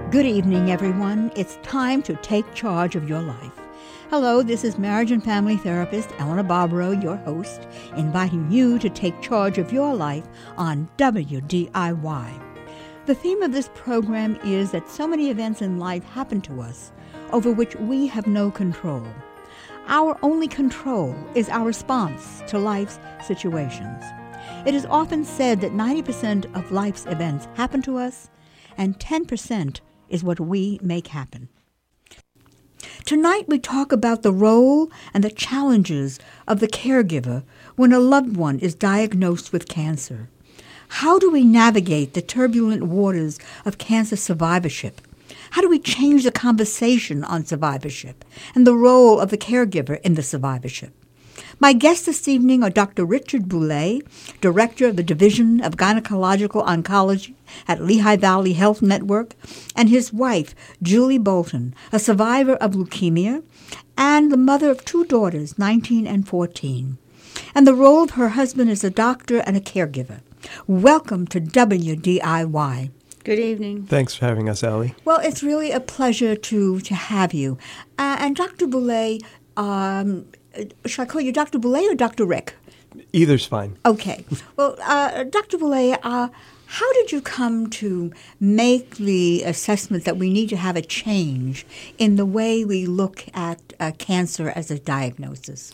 Good evening, everyone. It's time to take charge of your life. Hello, this is marriage and family therapist Eleanor Barbaro, your host, inviting you to take charge of your life on WDIY. The theme of this program is that so many events in life happen to us over which we have no control. Our only control is our response to life's situations. It is often said that 90% of life's events happen to us, and 10% is what we make happen. Tonight we talk about the role and the challenges of the caregiver when a loved one is diagnosed with cancer. How do we navigate the turbulent waters of cancer survivorship? How do we change the conversation on survivorship and the role of the caregiver in the survivorship? My guests this evening are Dr. Richard Boulay, Director of the Division of Gynecological Oncology at Lehigh Valley Health Network, and his wife, Julie Bolton, a survivor of leukemia and the mother of two daughters, 19 and 14, and the role of her husband as a doctor and a caregiver. Welcome to WDIY. Good evening. Thanks for having us, Ellie. Well, it's really a pleasure to have you. And Dr. Boulay, should I call you Dr. Boulay or Dr. Rick? Either's fine. Okay. Well, Dr. Boulay, how did you come to make the assessment that we need to have a change in the way we look at cancer as a diagnosis?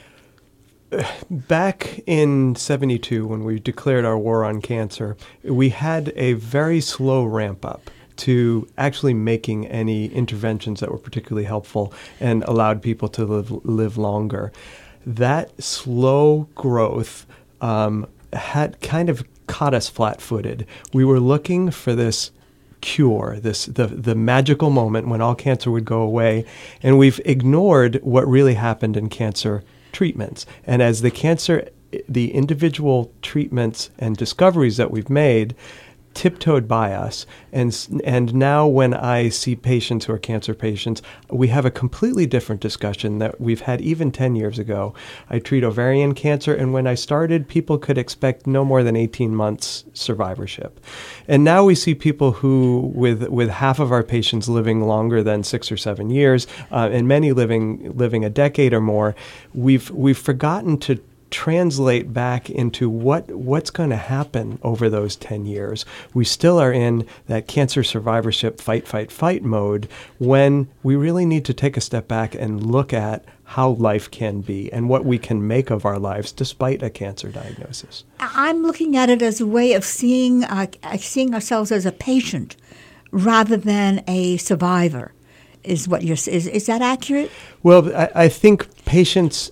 Back in 1972, when we declared our war on cancer, we had a very slow ramp up to actually making any interventions that were particularly helpful and allowed people to live longer. That slow growth had kind of caught us flat-footed. We were looking for this cure, the magical moment when all cancer would go away, and we've ignored what really happened in cancer treatments. And as the individual treatments and discoveries that we've made tiptoed by us, and now when I see patients who are cancer patients, we have a completely different discussion that we've had even 10 years ago. I treat ovarian cancer, and when I started, people could expect no more than 18 months survivorship. And now we see people who, with half of our patients living longer than 6 or 7 years, and many living a decade or more. We've forgotten to translate back into what's going to happen over those 10 years. We still are in that cancer survivorship fight mode when we really need to take a step back and look at how life can be and what we can make of our lives despite a cancer diagnosis. I'm looking at it as a way of seeing ourselves as a patient rather than a survivor. Is that accurate? Well, I think patients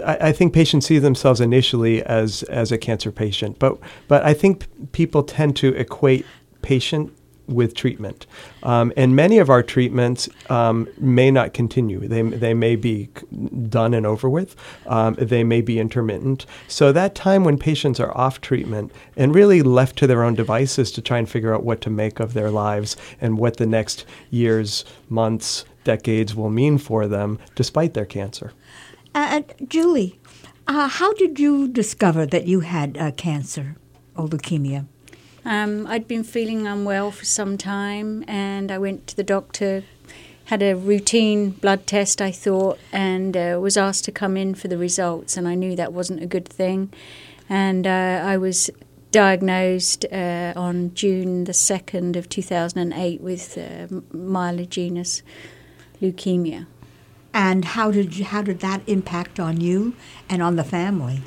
see themselves initially as a cancer patient, but I think people tend to equate patient with treatment, and many of our treatments may not continue. They may be done and over with. They may be intermittent. So that time when patients are off treatment and really left to their own devices to try and figure out what to make of their lives and what the next years, months, decades will mean for them despite their cancer. Julie, how did you discover that you had cancer or leukemia? I'd been feeling unwell for some time, and I went to the doctor, had a routine blood test, I thought, and was asked to come in for the results, and I knew that wasn't a good thing. And I was diagnosed on June the 2nd of 2008 with myelogenous leukemia. And how did that impact on you and on the family?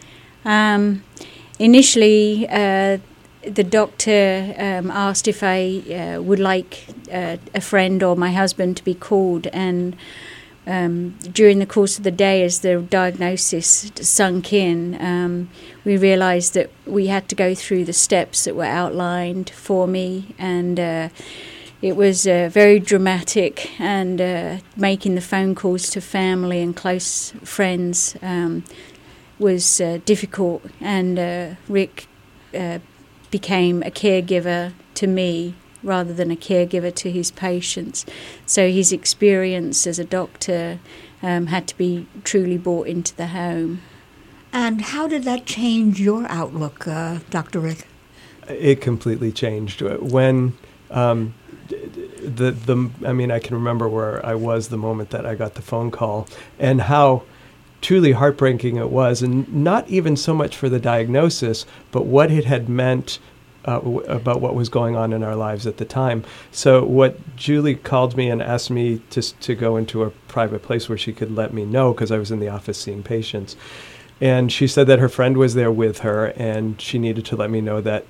Initially, the doctor asked if I would like a friend or my husband to be called, and during the course of the day, as the diagnosis sunk in, we realised that we had to go through the steps that were outlined for me, and it was very dramatic, and making the phone calls to family and close friends was difficult, and Rick became a caregiver to me rather than a caregiver to his patients. So his experience as a doctor had to be truly brought into the home. And how did that change your outlook, Dr. Rick? It completely changed. When I mean, I can remember where I was the moment that I got the phone call, and how truly heartbreaking it was, and not even so much for the diagnosis, but what it had meant about what was going on in our lives at the time. So what Julie called me and asked me to go into a private place where she could let me know, because I was in the office seeing patients. And she said that her friend was there with her, and she needed to let me know that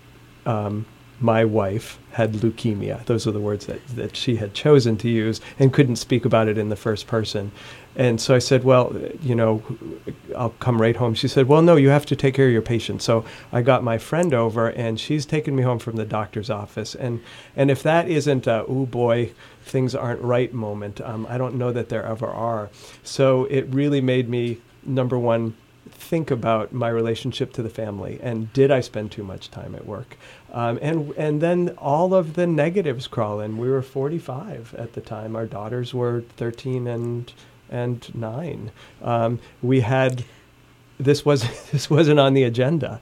my wife had leukemia. Those are the words that she had chosen to use, and couldn't speak about it in the first person. And so I said, well, I'll come right home. She said, well, no, you have to take care of your patient. So I got my friend over, and she's taken me home from the doctor's office. And if that isn't a, oh boy, things aren't right moment, I don't know that there ever are. So it really made me, number one, think about my relationship to the family, and did I spend too much time at work? And then all of the negatives crawl in. We were 45 at the time. Our daughters were 13 and 9. We had this wasn't on the agenda,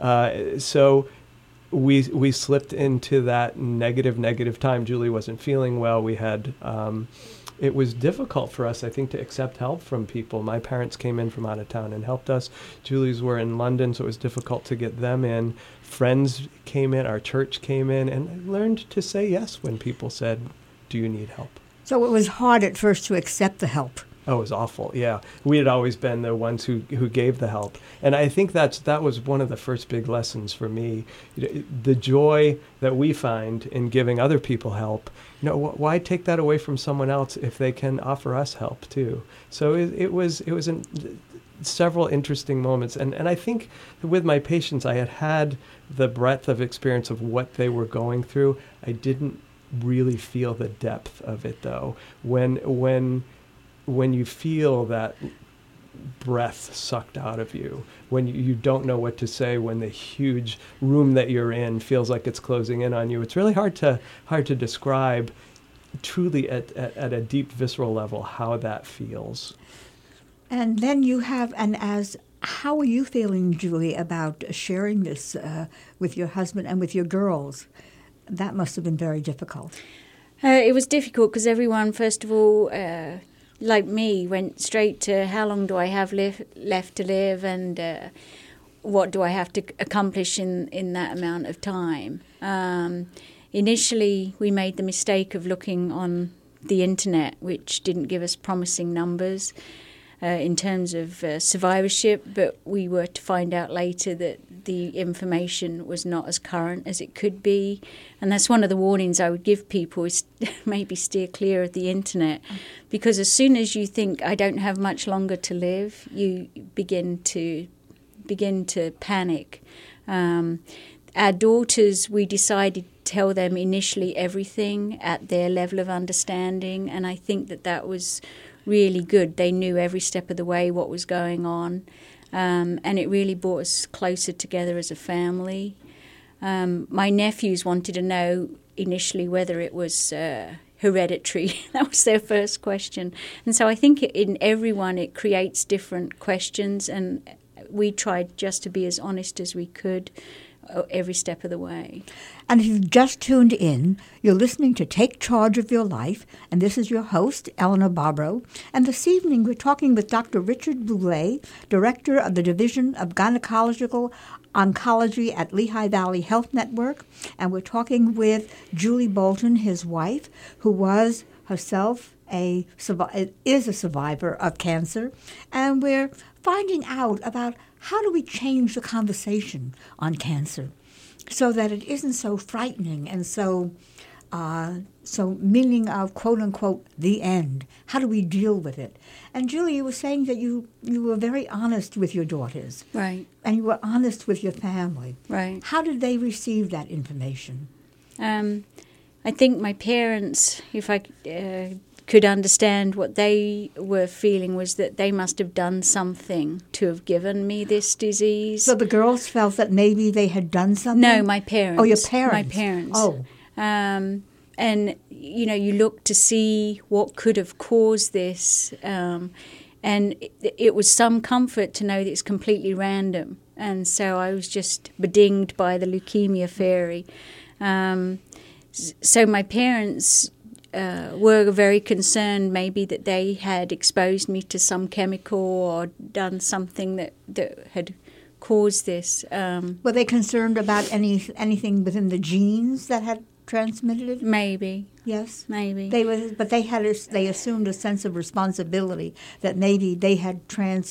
so we slipped into that negative time. Julie wasn't feeling well. We had. It was difficult for us, I think, to accept help from people. My parents came in from out of town and helped us. Julie's were in London, so it was difficult to get them in. Friends came in, our church came in, and I learned to say yes when people said, do you need help? So it was hard at first to accept the help. Oh, it was awful, yeah. We had always been the ones who gave the help. And I think that was one of the first big lessons for me. The joy that we find in giving other people help, why take that away from someone else if they can offer us help too? So it was several interesting moments. And I think with my patients, I had the breadth of experience of what they were going through. I didn't really feel the depth of it, though. When you feel that breath sucked out of you, when you don't know what to say, when the huge room that you're in feels like it's closing in on you, it's really hard to describe truly at a deep visceral level how that feels. And then you have, how are you feeling, Julie, about sharing this with your husband and with your girls? That must have been very difficult. It was difficult because everyone, first of all, like me, went straight to how long do I have left to live, and what do I have to accomplish in that amount of time. Initially, we made the mistake of looking on the internet, which didn't give us promising numbers in terms of survivorship, but we were to find out later that the information was not as current as it could be. And that's one of the warnings I would give people, is maybe steer clear of the internet, because as soon as you think, I don't have much longer to live, you begin to panic. Our daughters, we decided to tell them initially everything at their level of understanding, and I think that was really good. They knew every step of the way what was going on, and it really brought us closer together as a family. My nephews wanted to know initially whether it was hereditary. That was their first question. And so I think in everyone it creates different questions, and we tried just to be as honest as we could every step of the way. And if you've just tuned in, you're listening to Take Charge of Your Life, and this is your host, Eleanor Bobrow. And this evening we're talking with Dr. Richard Boulay, Director of the Division of Gynecological Oncology at Lehigh Valley Health Network, and we're talking with Julie Bolton, his wife, who was herself is a survivor of cancer, and we're finding out about how do we change the conversation on cancer so that it isn't so frightening and so meaning of, quote unquote, the end. How do we deal with it? And Julie, you were saying that you were very honest with your daughters. Right. And you were honest with your family. Right. How did they receive that information? I think my parents, if I could understand what they were feeling, was that they must have done something to have given me this disease. So the girls felt that maybe they had done something? No, my parents. Oh, your parents. My parents. Oh. And, you look to see what could have caused this. And it was some comfort to know that it's completely random. And so I was just bedinged by the leukemia fairy. So my parents were very concerned maybe that they had exposed me to some chemical or done something that had caused this. Were they concerned about anything within the genes that had transmitted it? Maybe. Yes, maybe. But they assumed a sense of responsibility that maybe they had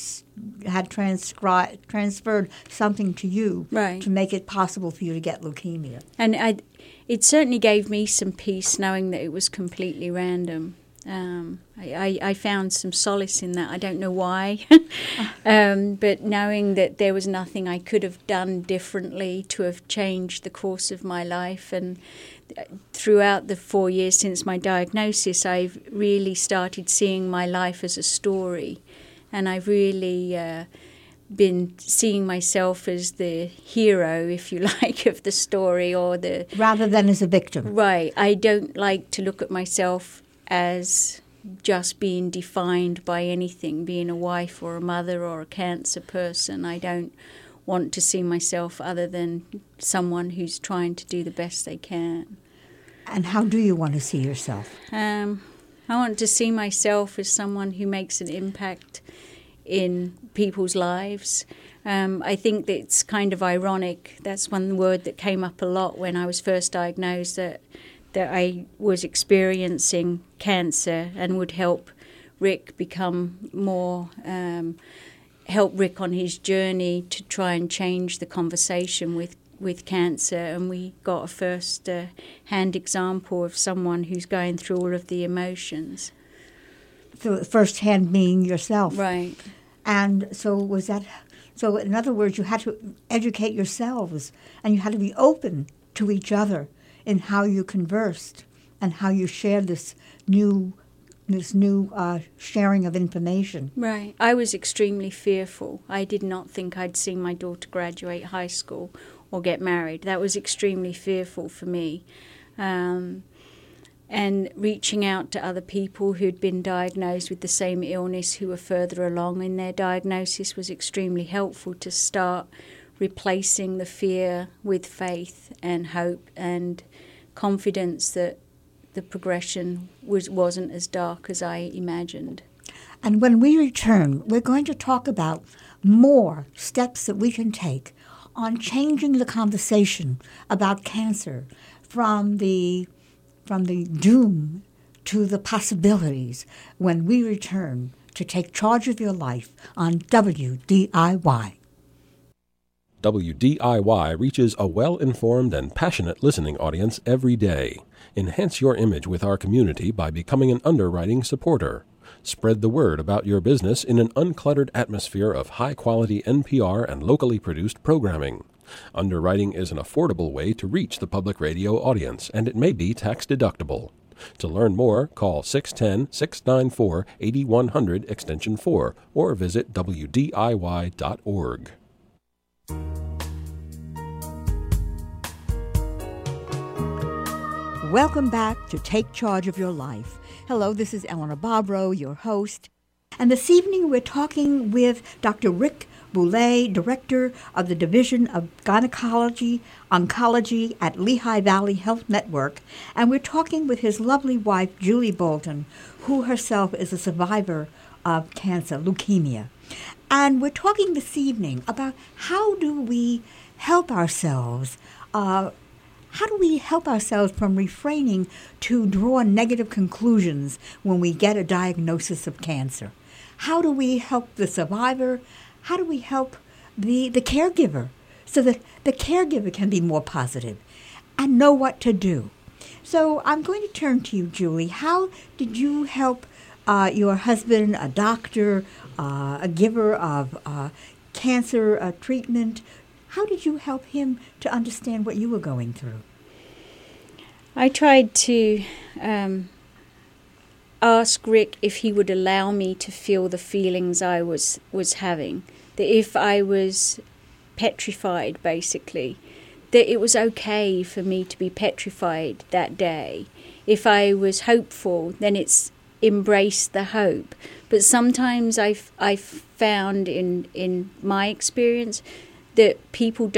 transferred something to you, right, to make it possible for you to get leukemia. And it certainly gave me some peace knowing that it was completely random. I found some solace in that. I don't know why, but knowing that there was nothing I could have done differently to have changed the course of my life. And throughout the 4 years since my diagnosis, I've really started seeing my life as a story, and I've really been seeing myself as the hero, if you like, of the story, or the rather than as a victim. Right. I don't like to look at myself as just being defined by anything, being a wife or a mother or a cancer person. I don't want to see myself other than someone who's trying to do the best they can. And how do you want to see yourself? I want to see myself as someone who makes an impact in people's lives. I think that it's kind of ironic. That's one word that came up a lot when I was first diagnosed, that I was experiencing cancer and would help Rick become more, help Rick on his journey to try and change the conversation with cancer. And we got a first-hand example of someone who's going through all of the emotions. So first-hand meaning yourself. Right. And so was that... So in other words, you had to educate yourselves, and you had to be open to each other in how you conversed and how you shared this new sharing of information. Right. I was extremely fearful. I did not think I'd see my daughter graduate high school or get married. That was extremely fearful for me. And reaching out to other people who'd been diagnosed with the same illness, who were further along in their diagnosis, was extremely helpful to start replacing the fear with faith and hope and confidence that the progression wasn't as dark as I imagined. And when we return, we're going to talk about more steps that we can take on changing the conversation about cancer from the doom to the possibilities when we return to Take Charge of Your Life on WDIY. WDIY reaches a well-informed and passionate listening audience every day. Enhance your image with our community by becoming an underwriting supporter. Spread the word about your business in an uncluttered atmosphere of high-quality NPR and locally produced programming. Underwriting is an affordable way to reach the public radio audience, and it may be tax-deductible. To learn more, call 610-694-8100 Extension 4 or visit WDIY.org. Welcome back to Take Charge of Your Life. Hello, this is Eleanor Bobrow, your host. And this evening we're talking with Dr. Rick Boulay, Director of the Division of Gynecology Oncology at Lehigh Valley Health Network. And we're talking with his lovely wife, Julie Bolton, who herself is a survivor of cancer, leukemia. And we're talking this evening about how do we help ourselves from refraining to draw negative conclusions when we get a diagnosis of cancer? How do we help the survivor? How do we help the caregiver so that the caregiver can be more positive and know what to do? So I'm going to turn to you, Julie. How did you help your husband, a doctor, a giver of cancer treatment? How did you help him to understand what you were going through? I tried to ask Rick if he would allow me to feel the feelings I was having. That if I was petrified, basically, that it was okay for me to be petrified that day. If I was hopeful, then it's embrace the hope. But sometimes I've found in my experience that people don't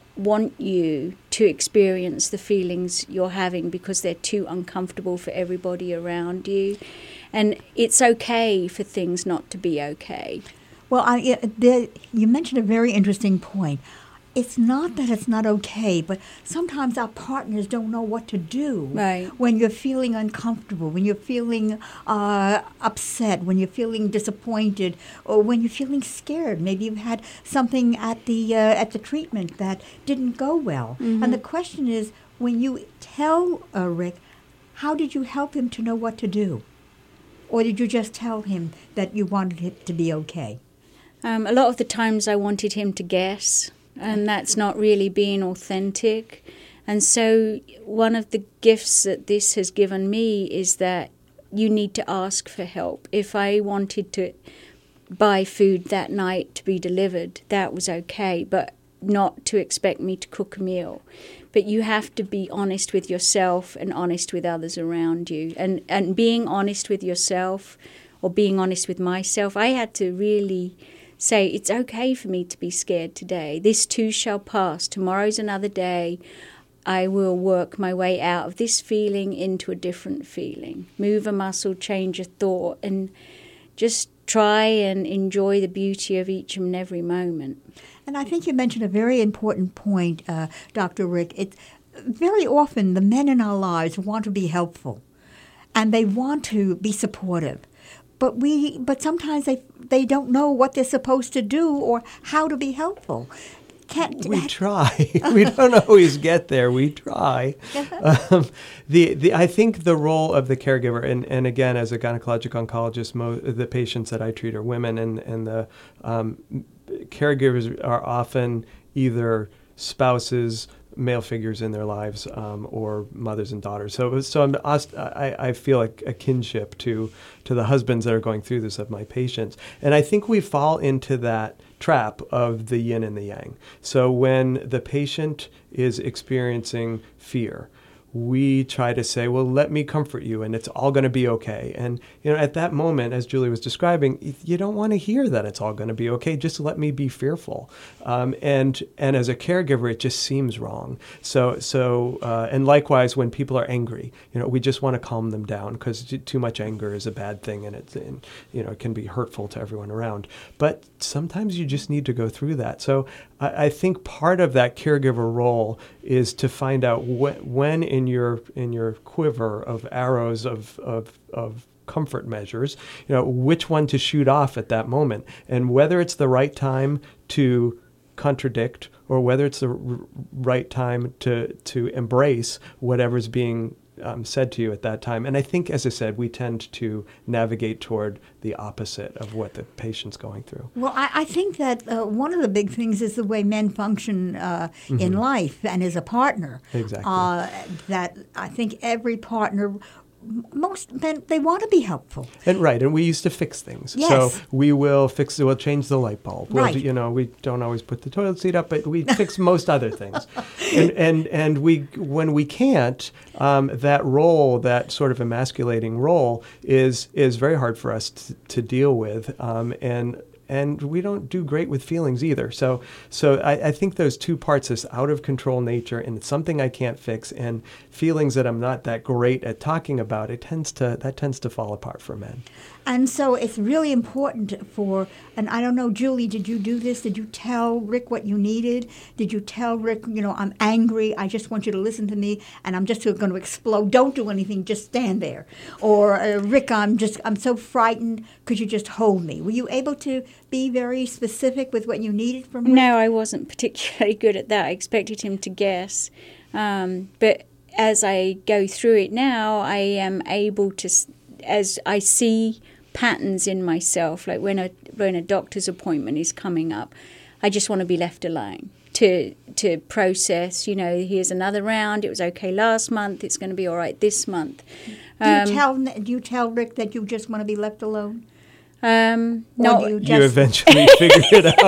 want you to experience the feelings you're having because they're too uncomfortable for everybody around you. And it's okay for things not to be okay. Well, you mentioned a very interesting point. It's not that it's not okay, but sometimes our partners don't know what to do. Right. When you're feeling uncomfortable, when you're feeling upset, when you're feeling disappointed, or when you're feeling scared. Maybe you've had something at the treatment that didn't go well. Mm-hmm. And the question is, when you tell Rick, how did you help him to know what to do? Or did you just tell him that you wanted it to be okay? A lot of the times I wanted him to guess. And that's not really being authentic. And so one of the gifts that this has given me is that you need to ask for help. If I wanted to buy food that night to be delivered, that was okay, but not to expect me to cook a meal. But you have to be honest with yourself and honest with others around you. And being honest with yourself, or being honest with myself, I had to really say, it's okay for me to be scared today. This too shall pass. Tomorrow's another day. I will work my way out of this feeling into a different feeling. Move a muscle, change a thought, and just try and enjoy the beauty of each and every moment. And I think you mentioned a very important point, Dr. Rick. It's very often the men in our lives want to be helpful, and they want to be supportive. But sometimes they don't know what they're supposed to do or how to be helpful. We try. We don't always get there. We try. I think the role of the caregiver, and again, as a gynecologic oncologist, the patients that I treat are women, and the caregivers are often either spouses, male figures in their lives, or mothers and daughters. So I feel like a kinship to the husbands that are going through this of my patients. And I think we fall into that trap of the yin and the yang. So when the patient is experiencing fear, we try to say, well, let me comfort you, and it's all going to be okay. And at that moment, as Julie was describing, you don't want to hear that it's all going to be okay. Just let me be fearful. And as a caregiver, it just seems wrong. So and likewise, when people are angry, we just want to calm them down, because too much anger is a bad thing, and it can be hurtful to everyone around. But sometimes you just need to go through that. So I think part of that caregiver role is to find out when in your quiver of arrows of comfort measures, which one to shoot off at that moment, and whether it's the right time to contradict or whether it's the right time to embrace whatever's being said to you at that time. And I think, as I said, we tend to navigate toward the opposite of what the patient's going through. Well, I think that one of the big things is the way men function in life and as a partner. Exactly. That I think every partner, most men, they want to be helpful. And we used to fix things. Yes. So we'll change the light bulb. Right. We don't always put the toilet seat up, but we fix most other things. And when we can't, that role, that sort of emasculating role, is very hard for us to deal with. And we don't do great with feelings either. So I think those two parts, this out of control nature and it's something I can't fix, and feelings that I'm not that great at talking about, that tends to fall apart for men. And so it's really important and I don't know, Julie, did you do this? Did you tell Rick what you needed? Did you tell Rick, I'm angry, I just want you to listen to me, and I'm just going to explode. Don't do anything, just stand there. Or, Rick, I'm so frightened, could you just hold me? Were you able to be very specific with what you needed from Rick? No, I wasn't particularly good at that. I expected him to guess. But as I go through it now, I am able to, as I see patterns in myself, like when a doctor's appointment is coming up, I just want to be left alone to process, here's another round, it was okay last month, it's going to be all right this month. Do you tell Rick that you just want to be left alone? No, you eventually figure it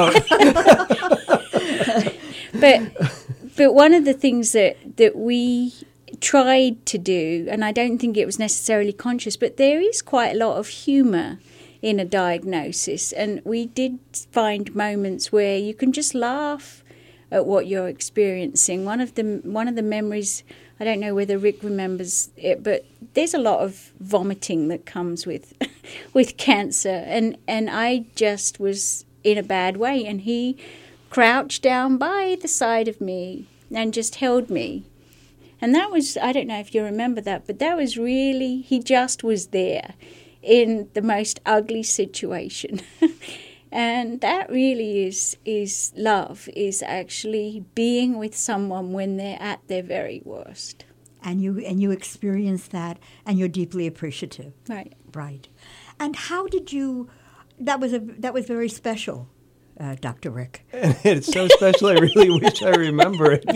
out. But one of the things that we tried to do, and I don't think it was necessarily conscious, but there is quite a lot of humour in a diagnosis, and we did find moments where you can just laugh at what you're experiencing. One of the memories, I don't know whether Rick remembers it, but there's a lot of vomiting that comes with with cancer, and I just was in a bad way, and he crouched down by the side of me and just held me. And that was, I don't know if you remember that, but that was really, he just was there in the most ugly situation. And that really is love, is actually being with someone when they're at their very worst. And you experience that, and you're deeply appreciative. Right. Right. And how did you, that was very special. Dr. Rick. It's so special, I really wish I remember it.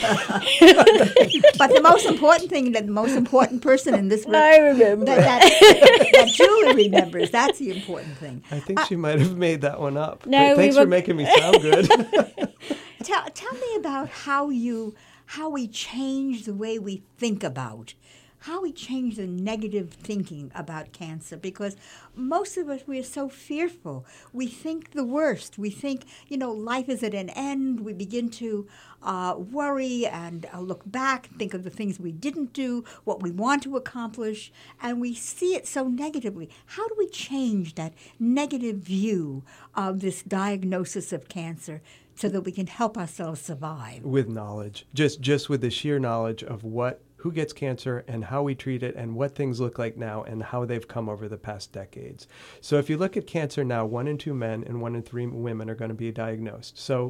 But the most important person in this room, I remember. That Julie remembers, that's the important thing. I think she might have made that one up. No, but thanks for making me sound good. Tell me about how we change the way we think about, how we change the negative thinking about cancer, because most of us, we are so fearful. We think the worst. We think, life is at an end. We begin to worry and look back, think of the things we didn't do, what we want to accomplish, and we see it so negatively. How do we change that negative view of this diagnosis of cancer so that we can help ourselves survive? With knowledge, just with the sheer knowledge of who gets cancer and how we treat it and what things look like now and how they've come over the past decades. So if you look at cancer now, 1 in 2 men and 1 in 3 women are going to be diagnosed. So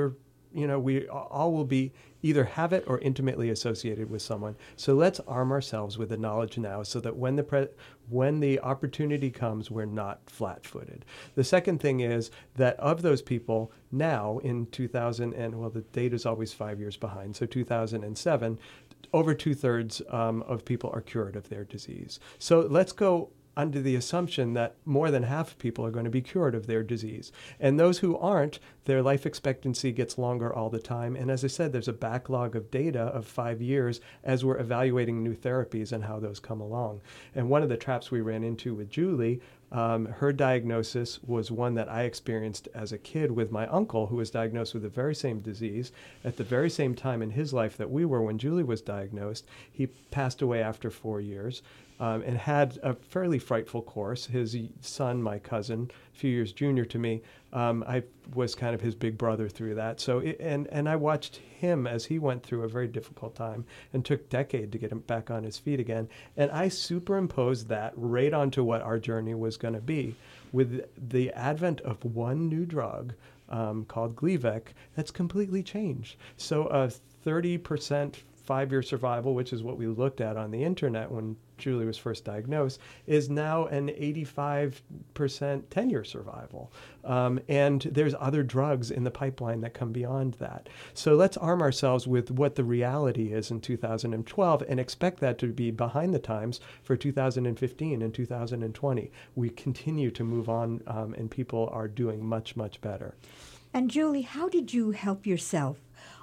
we all will be either have it or intimately associated with someone. So let's arm ourselves with the knowledge now so that when the opportunity comes, we're not flat-footed. The second thing is that of those people now in 2000, the data is always 5 years behind, so 2007, over 2/3 of people are cured of their disease. So let's go under the assumption that more than half of people are going to be cured of their disease. And those who aren't, their life expectancy gets longer all the time. And as I said, there's a backlog of data of 5 years as we're evaluating new therapies and how those come along. And one of the traps we ran into with Julie, her diagnosis was one that I experienced as a kid with my uncle, who was diagnosed with the very same disease at the very same time in his life that we were when Julie was diagnosed. He passed away after 4 years. And had a fairly frightful course. His son, my cousin, a few years junior to me, I was kind of his big brother through that. So, and I watched him as he went through a very difficult time and took a decade to get him back on his feet again. And I superimposed that right onto what our journey was going to be. With the advent of one new drug called Gleevec, that's completely changed. So a 30% 5-year survival, which is what we looked at on the internet when Julie was first diagnosed, is now an 85% 10-year survival. And there's other drugs in the pipeline that come beyond that. So let's arm ourselves with what the reality is in 2012 and expect that to be behind the times for 2015 and 2020. We continue to move on, and people are doing much, much better. And Julie, how did you help yourself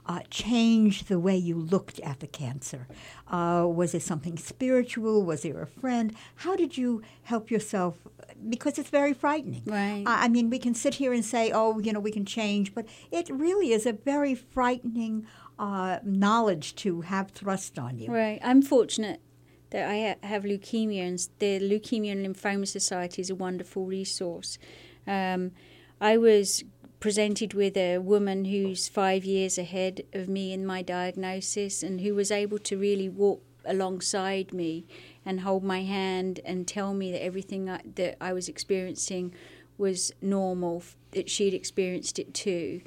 change the way you looked at the cancer? Was it something spiritual? Was there a friend? How did you help yourself? Because it's very frightening. Right. I mean, we can sit here and say, we can change, but it really is a very frightening knowledge to have thrust on you. Right. I'm fortunate that I have leukemia, and the Leukemia and Lymphoma Society is a wonderful resource. I was presented with a woman who's 5 years ahead of me in my diagnosis and who was able to really walk alongside me and hold my hand and tell me that everything that I was experiencing was normal, that she'd experienced it too.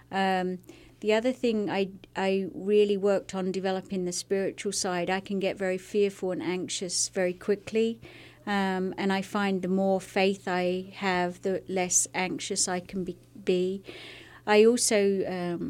The other thing I really worked on developing the spiritual side. I can get very fearful and anxious very quickly. And I find the more faith I have, the less anxious I can be. I also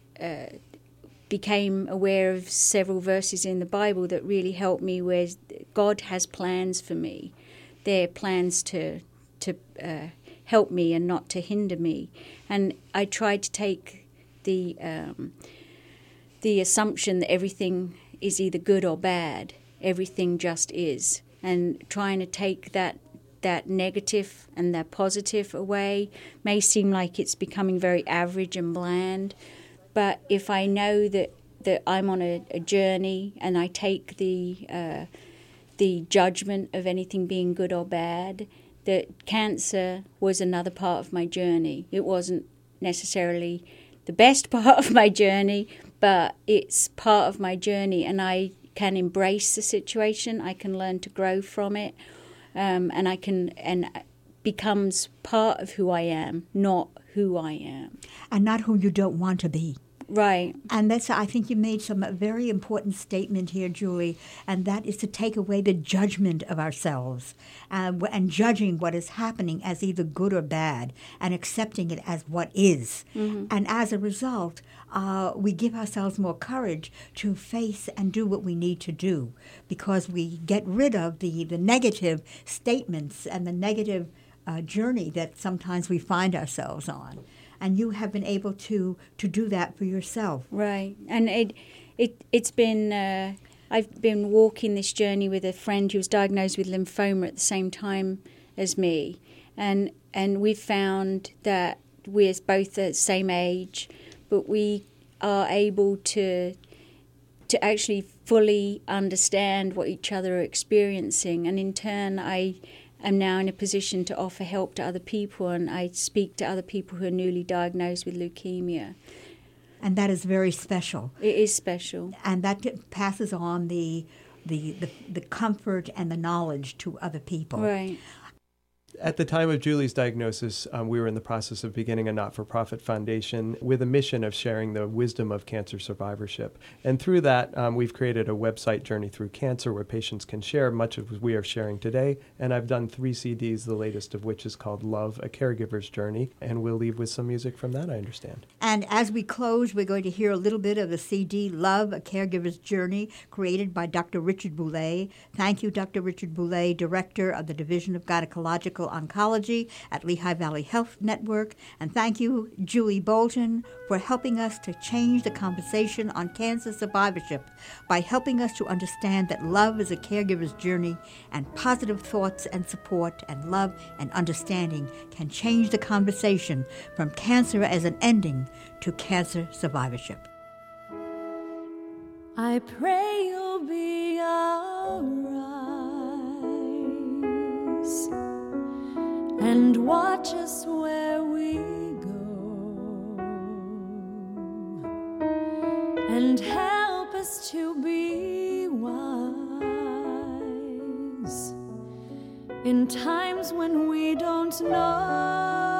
became aware of several verses in the Bible that really helped me, where God has plans for me. They're plans to help me and not to hinder me. And I tried to take the assumption that everything is either good or bad. Everything just is. And trying to take that negative and that positive away may seem like it's becoming very average and bland, But if I know that I'm on a journey and I take the judgment of anything being good or bad, that cancer was another part of my journey. It wasn't necessarily the best part of my journey, but it's part of my journey, and I can embrace the situation. I can learn to grow from it, and becomes part of who I am, not who I am. And not who you don't want to be. Right. And I think you made some very important statement here, Julie, and that is to take away the judgment of ourselves and judging what is happening as either good or bad and accepting it as what is. Mm-hmm. And as a result, we give ourselves more courage to face and do what we need to do, because we get rid of the negative statements and the negative journey that sometimes we find ourselves on. And you have been able to do that for yourself. Right. And it's been, I've been walking this journey with a friend who was diagnosed with lymphoma at the same time as me. And we've found that we're both the same age, but we are able to actually fully understand what each other are experiencing. And in turn, I am now in a position to offer help to other people, and I speak to other people who are newly diagnosed with leukemia. And that is very special. It is special. And that passes on the comfort and the knowledge to other people. Right. At the time of Julie's diagnosis, we were in the process of beginning a not-for-profit foundation with a mission of sharing the wisdom of cancer survivorship. And through that, we've created a website, Journey Through Cancer, where patients can share much of what we are sharing today. And I've done 3 CDs, the latest of which is called Love, A Caregiver's Journey. And we'll leave with some music from that, I understand. And as we close, we're going to hear a little bit of the CD, Love, A Caregiver's Journey, created by Dr. Richard Boulay. Thank you, Dr. Richard Boulay, Director of the Division of Gynecological Oncology at Lehigh Valley Health Network. And thank you, Julie Bolton, for helping us to change the conversation on cancer survivorship by helping us to understand that love is a caregiver's journey, and positive thoughts and support and love and understanding can change the conversation from cancer as an ending to cancer survivorship. I pray you'll be alright and watch us where we go, and help us to be wise in times when we don't know.